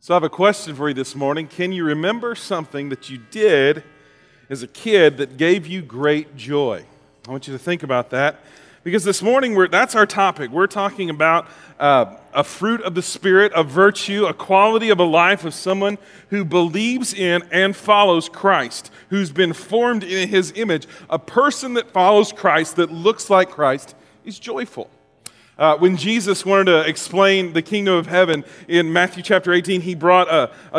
So I have a question for you this morning. Can you remember something that you did as a kid that gave you great joy? I want you to think about that because this morning that's our topic. We're talking about a fruit of the Spirit, a virtue, a quality of a life of someone who believes in and follows Christ, who's been formed in His image. A person that follows Christ, that looks like Christ, is joyful. When Jesus wanted to explain the kingdom of heaven in Matthew chapter 18, He brought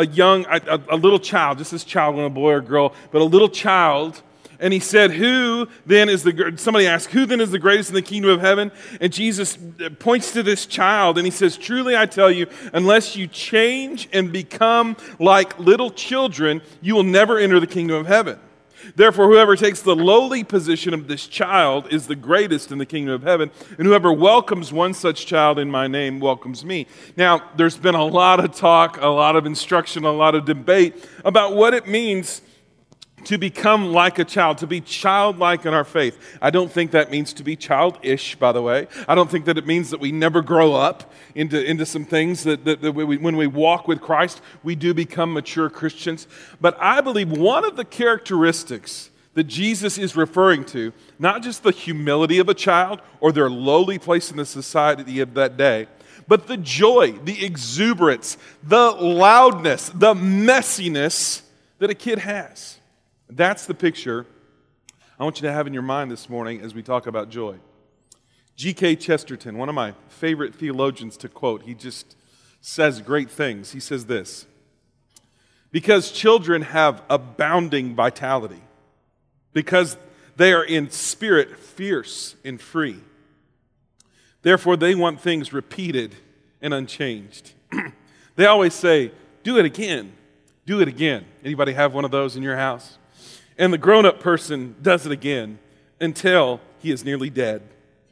a little child, just this child, wasn't a boy or girl, but a little child, and He said, somebody asked, who then is the greatest in the kingdom of heaven? And Jesus points to this child, and He says, truly I tell you, unless you change and become like little children, you will never enter the kingdom of heaven. Therefore, whoever takes the lowly position of this child is the greatest in the kingdom of heaven, and whoever welcomes one such child in my name welcomes me. Now, there's been a lot of talk, a lot of instruction, a lot of debate about what it means to become like a child, to be childlike in our faith. I don't think that means to be childish, by the way. I don't think that it means that we never grow up into some things that when we walk with Christ, we do become mature Christians. But I believe one of the characteristics that Jesus is referring to, not just the humility of a child or their lowly place in the society of that day, but the joy, the exuberance, the loudness, the messiness that a kid has. That's the picture I want you to have in your mind this morning as we talk about joy. G.K. Chesterton, one of my favorite theologians to quote, he just says great things. He says this: because children have abounding vitality, because they are in spirit fierce and free, therefore they want things repeated and unchanged. They always say, do it again, do it again. Anybody have one of those in your house? And the grown-up person does it again until he is nearly dead.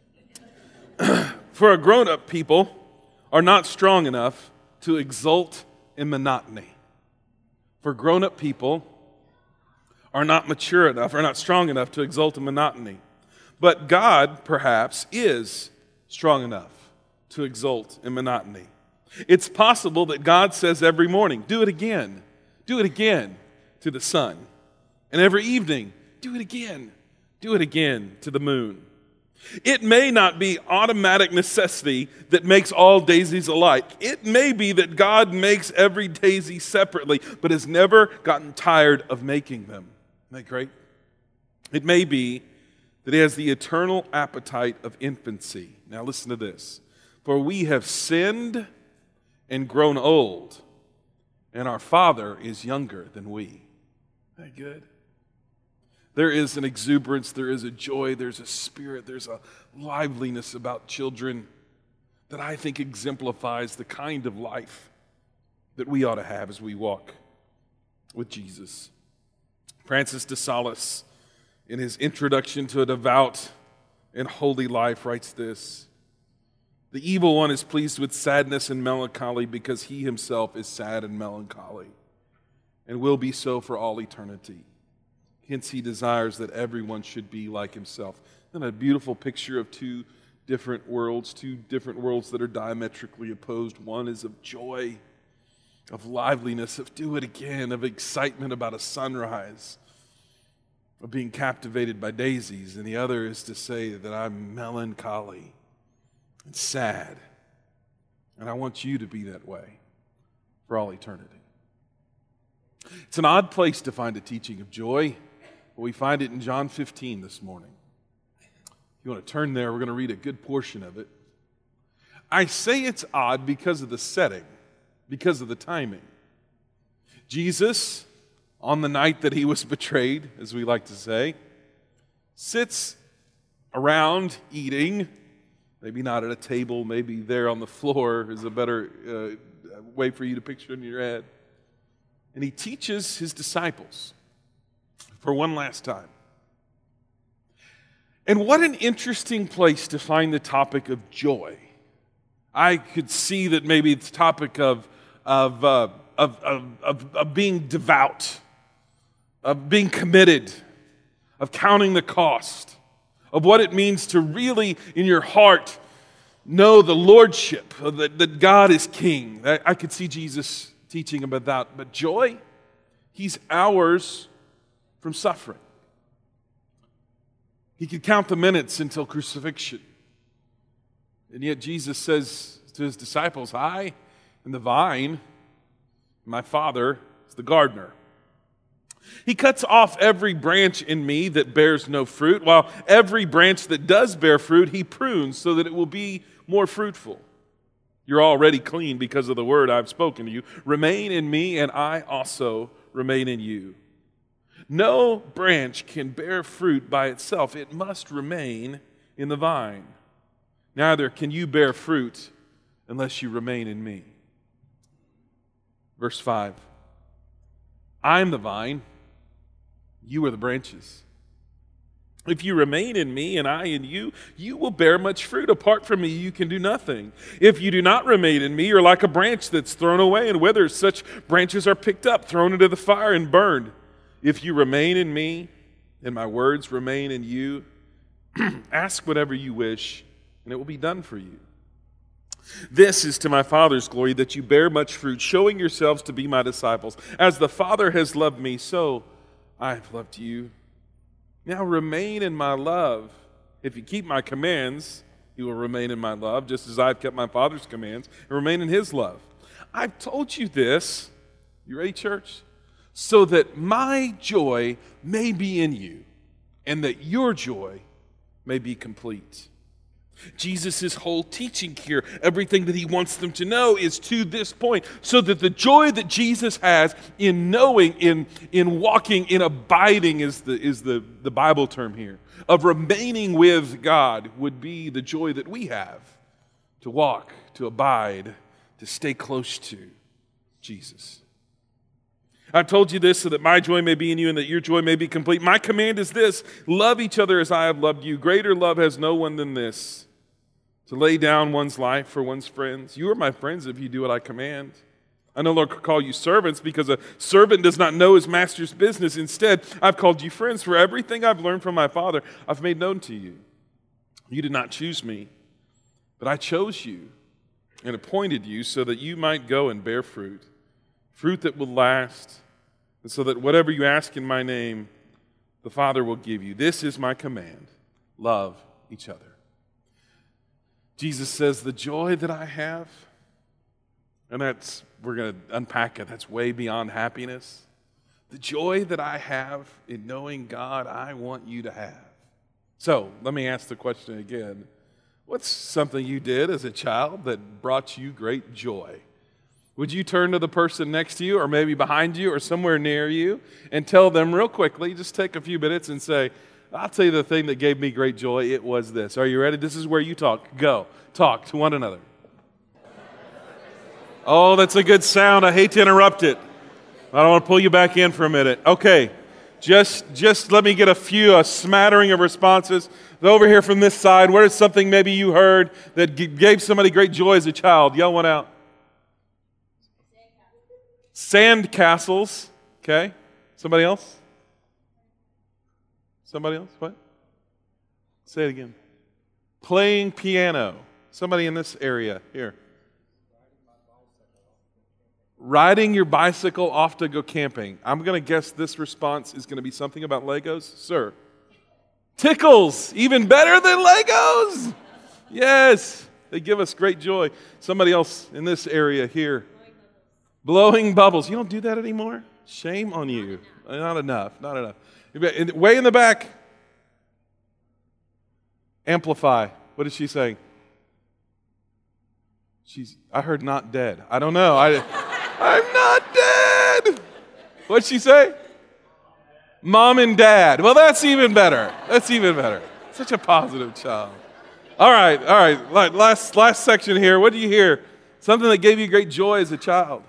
For a grown-up people are not strong enough to exult in monotony. For grown-up people are not mature enough, are not strong enough to exult in monotony. But God, perhaps, is strong enough to exult in monotony. It's possible that God says every morning, do it again to the sun. And every evening, do it again to the moon. It may not be automatic necessity that makes all daisies alike. It may be that God makes every daisy separately, but has never gotten tired of making them. Isn't that great? It may be that He has the eternal appetite of infancy. Now listen to this. For we have sinned and grown old, and our Father is younger than we. Isn't that good? There is an exuberance, there is a joy, there's a spirit, there's a liveliness about children that I think exemplifies the kind of life that we ought to have as we walk with Jesus. Francis de Sales, in his introduction to a devout and holy life, writes this: the evil one is pleased with sadness and melancholy because he himself is sad and melancholy and will be so for all eternity. Hence, he desires that everyone should be like himself. Isn't that a beautiful picture of two different worlds that are diametrically opposed? One is of joy, of liveliness, of do it again, of excitement about a sunrise, of being captivated by daisies. And the other is to say that I'm melancholy and sad. And I want you to be that way for all eternity. It's an odd place to find a teaching of joy. We find it in John 15 this morning. If you want to turn there, we're going to read a good portion of it. I say it's odd because of the setting, because of the timing. Jesus, on the night that He was betrayed, as we like to say, sits around eating, maybe not at a table, maybe there on the floor is a better way for you to picture it in your head. And He teaches His disciples for one last time. And what an interesting place to find the topic of joy. I could see that maybe it's the topic of being devout, of being committed, of counting the cost, of what it means to really, in your heart, know the lordship, that God is king. I could see Jesus teaching about that. But joy, he's hours from suffering. He could count the minutes until crucifixion. And yet Jesus says to his disciples, I am the vine, my Father is the gardener. He cuts off every branch in me that bears no fruit, while every branch that does bear fruit, he prunes so that it will be more fruitful. You're already clean because of the word I've spoken to you. Remain in me, and I also remain in you. No branch can bear fruit by itself. It must remain in the vine. Neither can you bear fruit unless you remain in me. Verse 5. I am the vine, you are the branches. If you remain in me and I in you, you will bear much fruit. Apart from me, you can do nothing. If you do not remain in me, you're like a branch that's thrown away and withers. Such branches are picked up, thrown into the fire, and burned. If you remain in me and my words remain in you, ask whatever you wish, and it will be done for you. This is to my Father's glory, that you bear much fruit, showing yourselves to be my disciples. As the Father has loved me, so I have loved you. Now remain in my love. If you keep my commands, you will remain in my love, just as I've kept my Father's commands and remain in his love. I've told you this, you ready, church? So that my joy may be in you, and that your joy may be complete. Jesus' whole teaching here, everything that he wants them to know is to this point, so that the joy that Jesus has in knowing, in walking, in abiding is the Bible term here, of remaining with God would be the joy that we have to walk, to abide, to stay close to Jesus. I've told you this so that my joy may be in you and that your joy may be complete. My command is this: love each other as I have loved you. Greater love has no one than this, to lay down one's life for one's friends. You are my friends if you do what I command. I no longer call you servants, because a servant does not know his master's business. Instead, I've called you friends, for everything I've learned from my Father I've made known to you. You did not choose me, but I chose you and appointed you so that you might go and bear fruit, fruit that will last, and so that whatever you ask in my name, the Father will give you. This is my command: love each other. Jesus says, the joy that I have, and we're going to unpack it, that's way beyond happiness. The joy that I have in knowing God, I want you to have. So, let me ask the question again. What's something you did as a child that brought you great joy? Would you turn to the person next to you, or maybe behind you, or somewhere near you, and tell them real quickly, just take a few minutes and say, I'll tell you the thing that gave me great joy, it was this. Are you ready? This is where you talk. Go. Talk to one another. Oh, that's a good sound. I hate to interrupt it. I don't want to pull you back in for a minute. Okay. Just let me get a smattering of responses. Over here from this side, where is something maybe you heard that gave somebody great joy as a child? Yell one out. Sand castles. Okay. Somebody else? Somebody else? What? Say it again. Playing piano. Somebody in this area. Here. Riding your bicycle off to go camping. I'm going to guess this response is going to be something about Legos. Sir. Tickles. Even better than Legos. Yes. They give us great joy. Somebody else in this area here. Blowing bubbles. You don't do that anymore? Shame on you. Not enough. Way in the back. Amplify. What is she saying? I heard not dead. I don't know. I'm not dead. What'd she say? Mom and dad. Well, that's even better. Such a positive child. All right. Last section here. What do you hear? Something that gave you great joy as a child.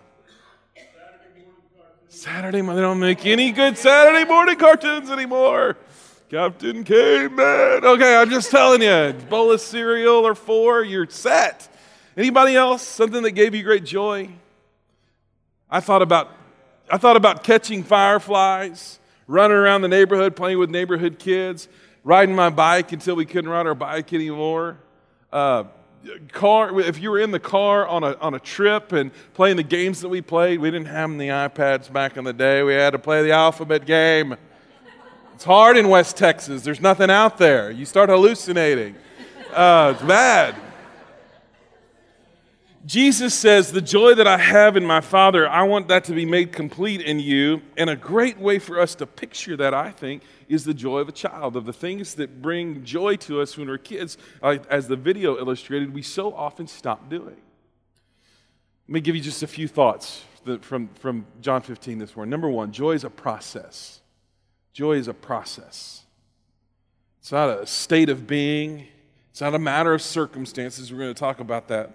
Saturday morning. They don't make any good Saturday morning cartoons anymore. Captain Caveman. Okay, I'm just telling you. Bowl of cereal or 4, you're set. Anybody else? Something that gave you great joy? I thought about catching fireflies, running around the neighborhood, playing with neighborhood kids, riding my bike until we couldn't ride our bike anymore, car, if you were in the car on a trip and playing the games that we played, we didn't have the iPads back in the day. We had to play the alphabet game. It's hard in West Texas. There's nothing out there. You start hallucinating. It's bad. Jesus says, the joy that I have in my Father, I want that to be made complete in you. And a great way for us to picture that, I think, is the joy of a child, of the things that bring joy to us when we're kids, as the video illustrated, we so often stop doing. Let me give you just a few thoughts from John 15 this morning. Number one, joy is a process. Joy is a process. It's not a state of being. It's not a matter of circumstances. We're going to talk about that.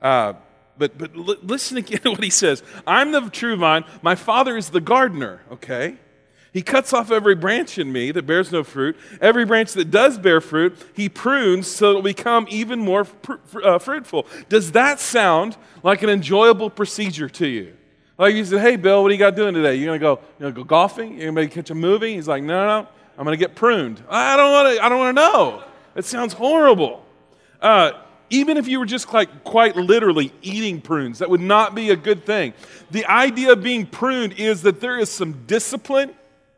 But listen again to what he says. I'm the true vine. My Father is the gardener, okay? He cuts off every branch in me that bears no fruit. Every branch that does bear fruit, he prunes so it will become even more fruitful. Does that sound like an enjoyable procedure to you? Like you said, hey, Bill, what are you got doing today? You're going to go golfing? You're going to catch a movie? He's like, no, I'm going to get pruned. I don't want to know. It sounds horrible. Even if you were just quite literally eating prunes, that would not be a good thing. The idea of being pruned is that there is some discipline.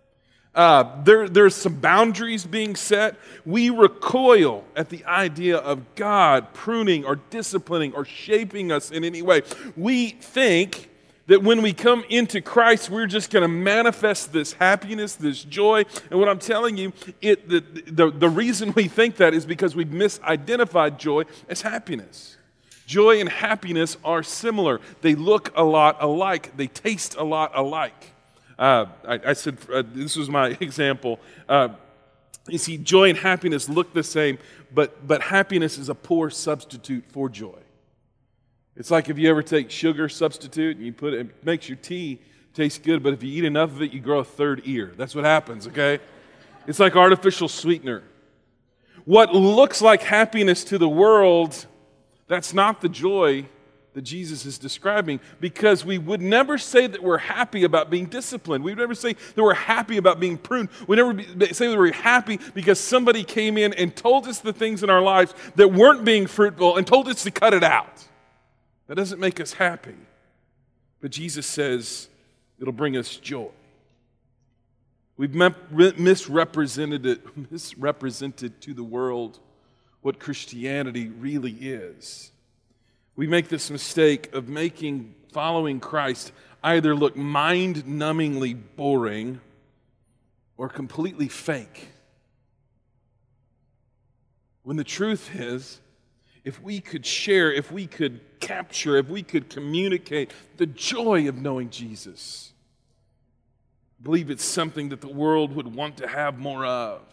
There's some boundaries being set. We recoil at the idea of God pruning or disciplining or shaping us in any way. We think that when we come into Christ, we're just going to manifest this happiness, this joy. And what I'm telling you, the reason we think that is because we've misidentified joy as happiness. Joy and happiness are similar. They look a lot alike. They taste a lot alike. I said, this was my example. You see, joy and happiness look the same, but happiness is a poor substitute for joy. It's like if you ever take sugar substitute and you put it makes your tea taste good, but if you eat enough of it, you grow a third ear. That's what happens, okay? It's like artificial sweetener. What looks like happiness to the world, that's not the joy that Jesus is describing, because we would never say that we're happy about being disciplined. We would never say that we're happy about being pruned. We never say that we're happy because somebody came in and told us the things in our lives that weren't being fruitful and told us to cut it out. That doesn't make us happy. But Jesus says it'll bring us joy. We've misrepresented to the world what Christianity really is. We make this mistake of making following Christ either look mind-numbingly boring or completely fake. When the truth is, if we could share, if we could capture, if we could communicate the joy of knowing Jesus, I believe it's something that the world would want to have more of.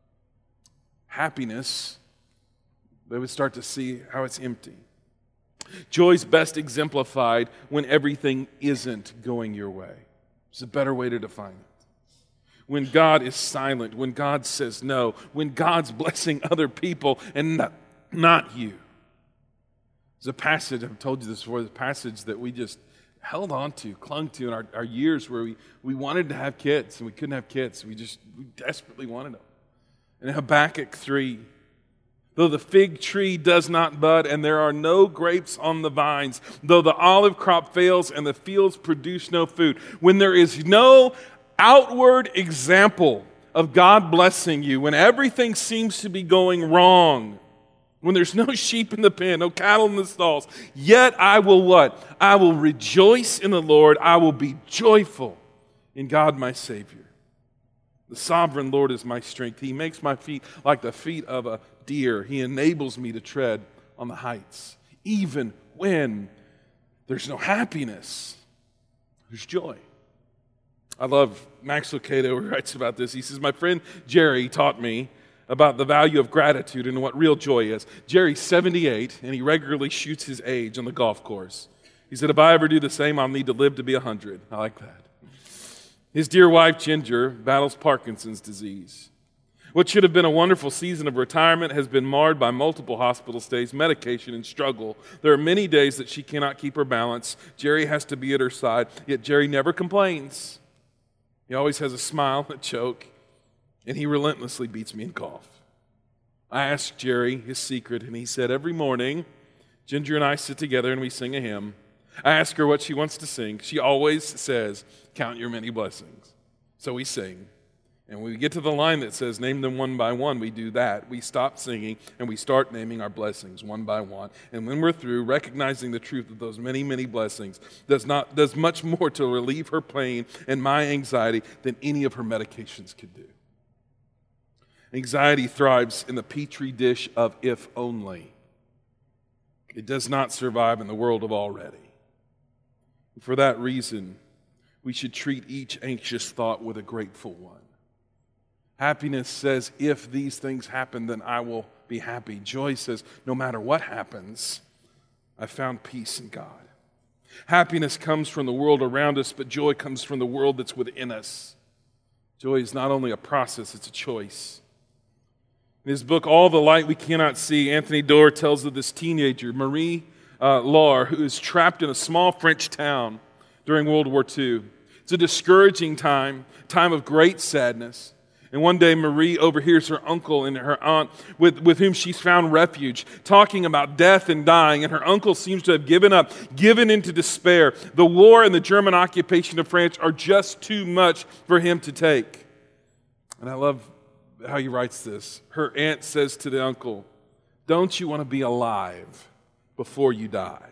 Happiness, they would start to see how it's empty. Joy's best exemplified when everything isn't going your way. It's a better way to define it. When God is silent, when God says no, when God's blessing other people and not you. There's a passage, I've told you this before, the passage that we just held on to, clung to in our years where we wanted to have kids and we couldn't have kids. We desperately wanted them. In Habakkuk 3, though the fig tree does not bud and there are no grapes on the vines, though the olive crop fails and the fields produce no food, when there is no outward example of God blessing you, when everything seems to be going wrong, when there's no sheep in the pen, no cattle in the stalls, yet I will what? I will rejoice in the Lord. I will be joyful in God my Savior. The sovereign Lord is my strength. He makes my feet like the feet of a deer. He enables me to tread on the heights. Even when there's no happiness, there's joy. I love Max Lucado, who writes about this. He says, my friend Jerry taught me about the value of gratitude and what real joy is. Jerry's 78, and he regularly shoots his age on the golf course. He said, if I ever do the same, I'll need to live to be 100. I like that. His dear wife, Ginger, battles Parkinson's disease. What should have been a wonderful season of retirement has been marred by multiple hospital stays, medication, and struggle. There are many days that she cannot keep her balance. Jerry has to be at her side, yet Jerry never complains. He always has a smile, a joke, and he relentlessly beats me in golf. I asked Jerry his secret, and he said every morning Ginger and I sit together and we sing a hymn. I ask her what she wants to sing. She always says, "Count your many blessings." So we sing. And when we get to the line that says, "Name them one by one," we do that. We stop singing and we start naming our blessings one by one. And when we're through, recognizing the truth of those many, many blessings does much more to relieve her pain and my anxiety than any of her medications could do. Anxiety thrives in the petri dish of if only. It does not survive in the world of already. For that reason, we should treat each anxious thought with a grateful one. Happiness says, if these things happen, then I will be happy. Joy says, no matter what happens, I found peace in God. Happiness comes from the world around us, but joy comes from the world that's within us. Joy is not only a process, it's a choice. In his book, All the Light We Cannot See, Anthony Doerr tells of this teenager, Marie Laure, who is trapped in a small French town during World War II. It's a discouraging time of great sadness. And one day, Marie overhears her uncle and her aunt, with whom she's found refuge, talking about death and dying, and her uncle seems to have given up, given into despair. The war and the German occupation of France are just too much for him to take. And I love how he writes this. Her aunt says to the uncle, "Don't you want to be alive before you die?"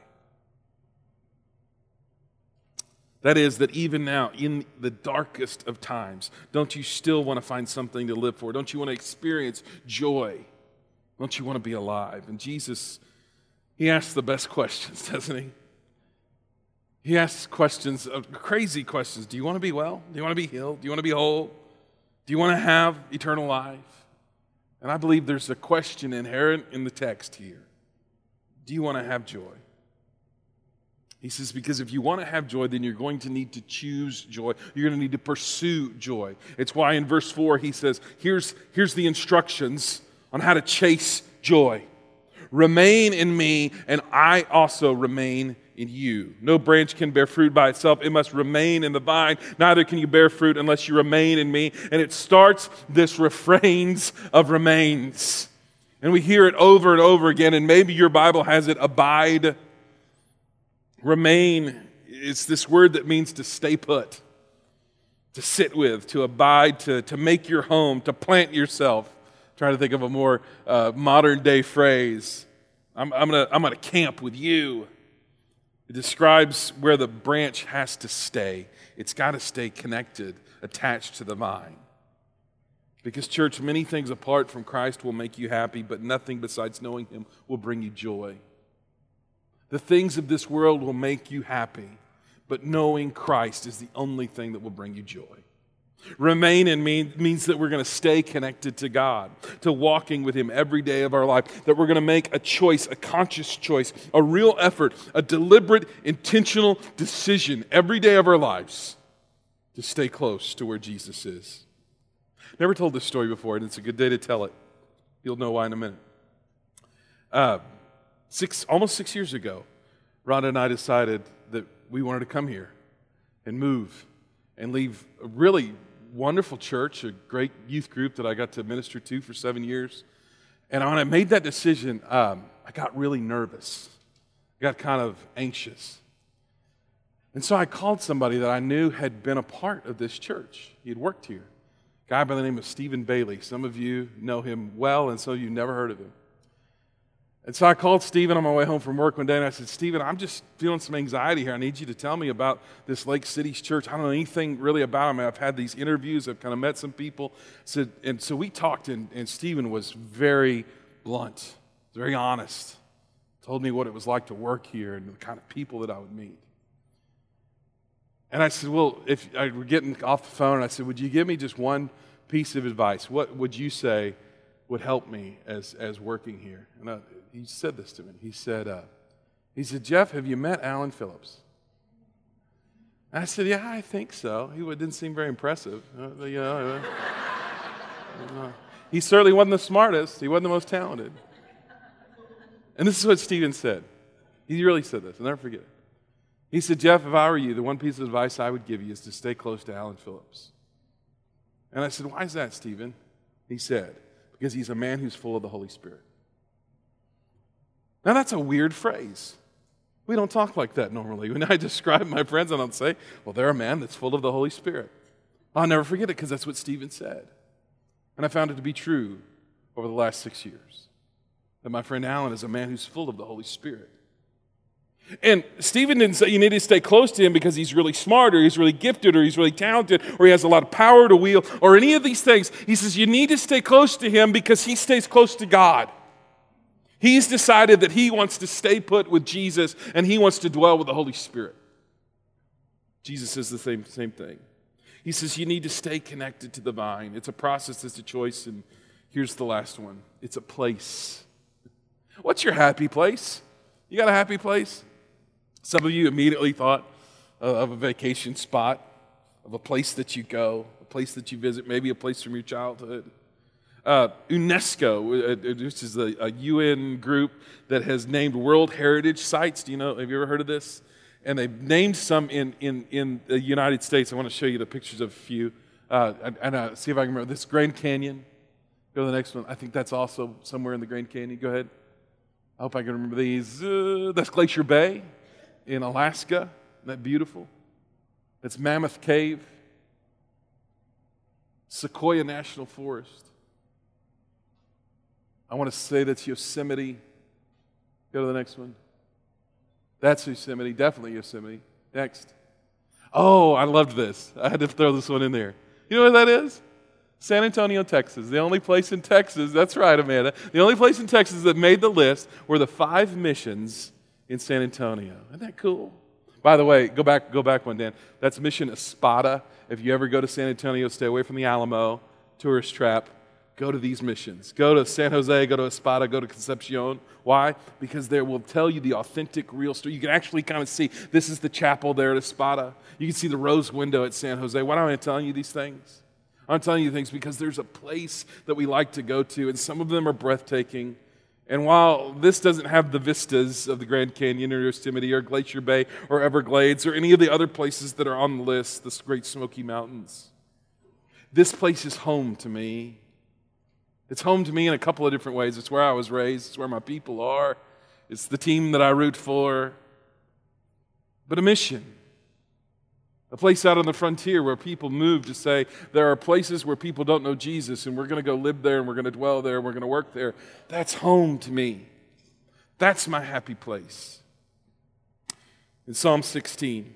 That is, that even now, in the darkest of times, don't you still want to find something to live for? Don't you want to experience joy? Don't you want to be alive? And Jesus, he asks the best questions, doesn't he? He asks questions, crazy questions. Do you want to be well? Do you want to be healed? Do you want to be whole? Do you want to have eternal life? And I believe there's a question inherent in the text here. Do you want to have joy? He says, because if you want to have joy, then you're going to need to choose joy. You're going to need to pursue joy. It's why in verse 4 he says, here's the instructions on how to chase joy. Remain in me, and I also remain in you. No branch can bear fruit by itself. It must remain in the vine. Neither can you bear fruit unless you remain in me. And it starts this refrains of remains. And we hear it over and over again, and maybe your Bible has it, abide. Remain is this word that means to stay put, to sit with, to abide, to make your home, to plant yourself. I'm trying to think of a more modern day phrase. I'm gonna camp with you. It describes where the branch has to stay. It's got to stay connected, attached to the vine. Because, church, many things apart from Christ will make you happy, but nothing besides knowing Him will bring you joy. The things of this world will make you happy, but knowing Christ is the only thing that will bring you joy. Remain in me means that we're going to stay connected to God, to walking with Him every day of our life, that we're going to make a choice, a conscious choice, a real effort, a deliberate, intentional decision every day of our lives to stay close to where Jesus is. Never told this story before, and it's a good day to tell it. You'll know why in a minute. Almost 6 years ago, Rhonda and I decided that we wanted to come here and move and leave a really wonderful church, a great youth group that I got to minister to for 7 years. And when I made that decision, I got really nervous. I got kind of anxious. And so I called somebody that I knew had been a part of this church. He had worked here. A guy by the name of Stephen Bailey. Some of you know him well, and some of you never heard of him. And so I called Stephen on my way home from work one day, and I said, "Stephen, I'm just feeling some anxiety here. I need you to tell me about this Lake City's church. I don't know anything really about them. I've had these interviews. I've kind of met some people." And so we talked, and Stephen was very blunt, very honest. Told me what it was like to work here and the kind of people that I would meet. And I said, well, if I were getting off the phone, and I said, would you give me just one piece of advice? What would you say would help me as working here? And he said this to me. He said, Jeff, have you met Alan Phillips? And I said, yeah, I think so. He didn't seem very impressive. He certainly wasn't the smartest. He wasn't the most talented. And this is what Stephen said. He really said this. I'll never forget it. He said, Jeff, if I were you, the one piece of advice I would give you is to stay close to Alan Phillips. And I said, why is that, Stephen? He said, because he's a man who's full of the Holy Spirit. Now that's a weird phrase. We don't talk like that normally. When I describe my friends, I don't say, well, they're a man that's full of the Holy Spirit. I'll never forget it because that's what Stephen said. And I found it to be true over the last 6 years. That my friend Alan is a man who's full of the Holy Spirit. And Stephen didn't say you need to stay close to him because he's really smart or he's really gifted or he's really talented or he has a lot of power to wield or any of these things. He says you need to stay close to him because he stays close to God. He's decided that he wants to stay put with Jesus and he wants to dwell with the Holy Spirit. Jesus says the same thing. He says you need to stay connected to the vine. It's a process, it's a choice, and here's the last one. It's a place. What's your happy place? You got a happy place? Some of you immediately thought of a vacation spot, of a place that you go, a place that you visit, maybe a place from your childhood. UNESCO, which is a UN group that has named World Heritage Sites. Do you know, have you ever heard of this? And they've named some in the United States. I want to show you the pictures of a few. And see if I can remember. This Grand Canyon. Go to the next one. I think that's also somewhere in the Grand Canyon. Go ahead. I hope I can remember these. That's Glacier Bay in Alaska. Isn't that beautiful? That's Mammoth Cave. Sequoia National Forest. I want to say that's Yosemite. Go to the next one. That's Yosemite, definitely Yosemite. Next. Oh, I loved this. I had to throw this one in there. You know what that is? San Antonio, Texas. The only place in Texas, that's right, Amanda. The only place in Texas that made the list were the 5 missions in San Antonio. Isn't that cool? By the way, go back one, Dan. That's Mission Espada. If you ever go to San Antonio, stay away from the Alamo, tourist trap. Go to these missions. Go to San Jose, go to Espada, go to Concepcion. Why? Because they will tell you the authentic, real story. You can actually kind of see, this is the chapel there at Espada. You can see the rose window at San Jose. Why am I telling you these things? I'm telling you things because there's a place that we like to go to, and some of them are breathtaking. And while this doesn't have the vistas of the Grand Canyon or Yosemite or Glacier Bay or Everglades or any of the other places that are on the list, the Great Smoky Mountains, this place is home to me. It's home to me in a couple of different ways. It's where I was raised. It's where my people are. It's the team that I root for. But a mission. A place out on the frontier where people move to say, there are places where people don't know Jesus, and we're going to go live there, and we're going to dwell there, and we're going to work there. That's home to me. That's my happy place. In Psalm 16,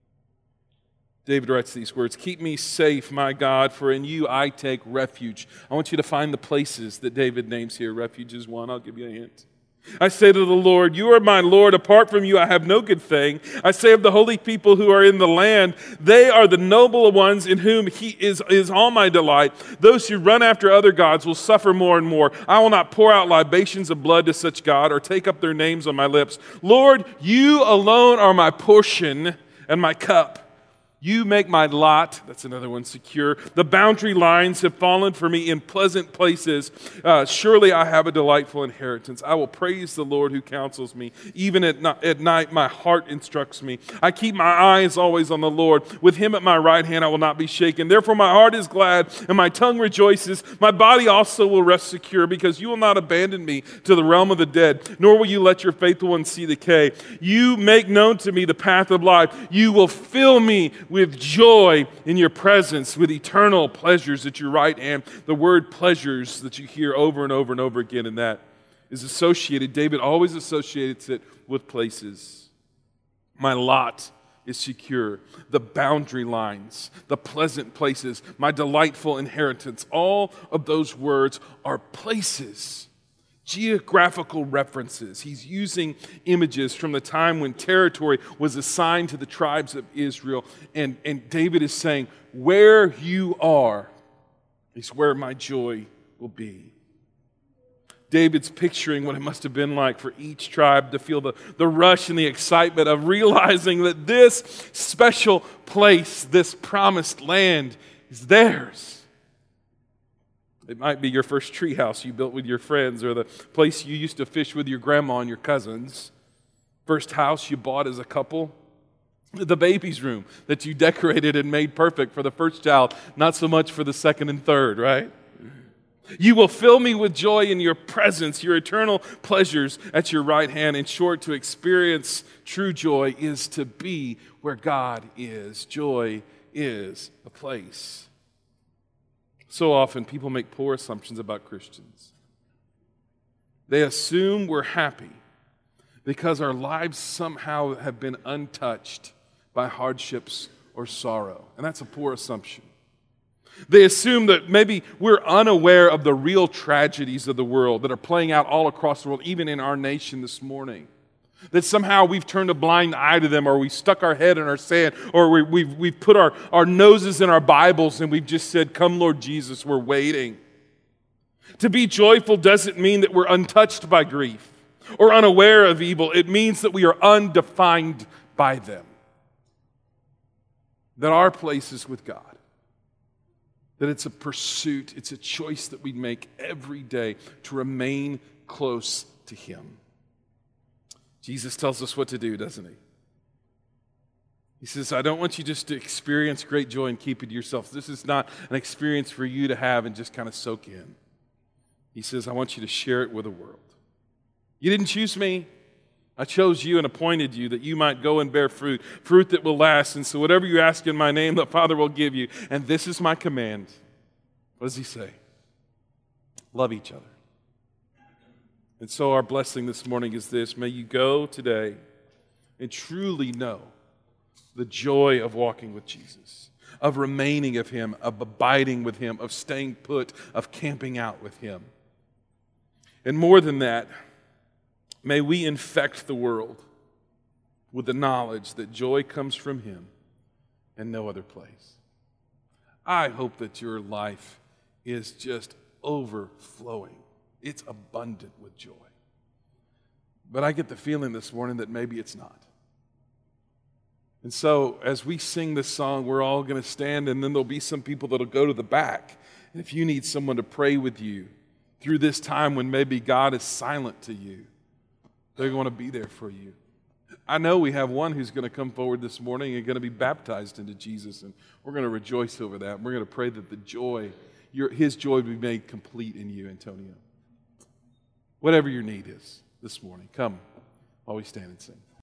David writes these words, "Keep me safe, my God, for in you I take refuge." I want you to find the places that David names here. Refuge is one. I'll give you a hint. I say to the Lord, you are my Lord. Apart from you, I have no good thing. I say of the holy people who are in the land, they are the noble ones in whom he is all my delight. Those who run after other gods will suffer more and more. I will not pour out libations of blood to such God or take up their names on my lips. Lord, you alone are my portion and my cup. You make my lot, that's another one, secure. The boundary lines have fallen for me in pleasant places. Surely I have a delightful inheritance. I will praise the Lord who counsels me. Even at night, my heart instructs me. I keep my eyes always on the Lord. With him at my right hand, I will not be shaken. Therefore, my heart is glad and my tongue rejoices. My body also will rest secure because you will not abandon me to the realm of the dead, nor will you let your faithful one see decay. You make known to me the path of life. You will fill me with joy in your presence, with eternal pleasures at your right hand. The word pleasures that you hear over and over and over again in that is associated, David always associates it with places. My lot is secure. The boundary lines, the pleasant places, my delightful inheritance, all of those words are places. Geographical references. He's using images from the time when territory was assigned to the tribes of Israel. And David is saying, where you are is where my joy will be. David's picturing what it must have been like for each tribe to feel the rush and the excitement of realizing that this special place, this promised land, is theirs. It might be your first treehouse you built with your friends, or the place you used to fish with your grandma and your cousins. First house you bought as a couple. The baby's room that you decorated and made perfect for the first child, not so much for the second and third, right? You will fill me with joy in your presence, your eternal pleasures at your right hand. In short, to experience true joy is to be where God is. Joy is a place. So often people make poor assumptions about Christians. They assume we're happy because our lives somehow have been untouched by hardships or sorrow. And that's a poor assumption. They assume that maybe we're unaware of the real tragedies of the world that are playing out all across the world, even in our nation this morning. That somehow we've turned a blind eye to them, or we stuck our head in our sand, or we've put our noses in our Bibles and we've just said, "Come, Lord Jesus, we're waiting." To be joyful doesn't mean that we're untouched by grief or unaware of evil. It means that we are undefined by them. That our place is with God. That it's a pursuit, it's a choice that we make every day to remain close to Him. Jesus tells us what to do, doesn't He? He says, I don't want you just to experience great joy and keep it to yourself. This is not an experience for you to have and just kind of soak in. He says, I want you to share it with the world. You didn't choose me. I chose you and appointed you that you might go and bear fruit, fruit that will last. And so whatever you ask in my name, the Father will give you. And this is my command. What does He say? Love each other. And so our blessing this morning is this. May you go today and truly know the joy of walking with Jesus, of remaining of Him, of abiding with Him, of staying put, of camping out with Him. And more than that, may we infect the world with the knowledge that joy comes from Him and no other place. I hope that your life is just overflowing. It's abundant with joy. But I get the feeling this morning that maybe it's not. And so as we sing this song, we're all going to stand, and then there'll be some people that'll go to the back. And if you need someone to pray with you through this time when maybe God is silent to you, they're going to be there for you. I know we have one who's going to come forward this morning and going to be baptized into Jesus, and we're going to rejoice over that. And we're going to pray that the joy, His joy be made complete in you, Antonio. Whatever your need is this morning, come while we stand and sing.